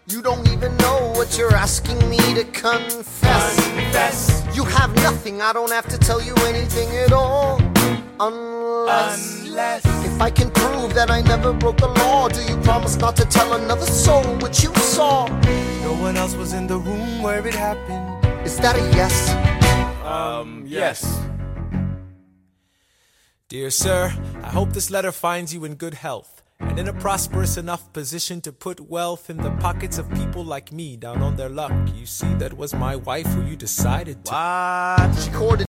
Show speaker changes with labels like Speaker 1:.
Speaker 1: You don't even know what you're asking me to confess. You have nothing, I don't have to tell you anything at all. Unless if I can prove that I never broke the law, do you promise not to tell another soul what you saw?
Speaker 2: No one else was in the room where it happened.
Speaker 1: Is that a yes?
Speaker 2: Yes. Dear sir, I hope this letter finds you in good health and in a prosperous enough position to put wealth in the pockets of people like me down on their luck. You see, that was my wife who you decided to.
Speaker 1: What? She courted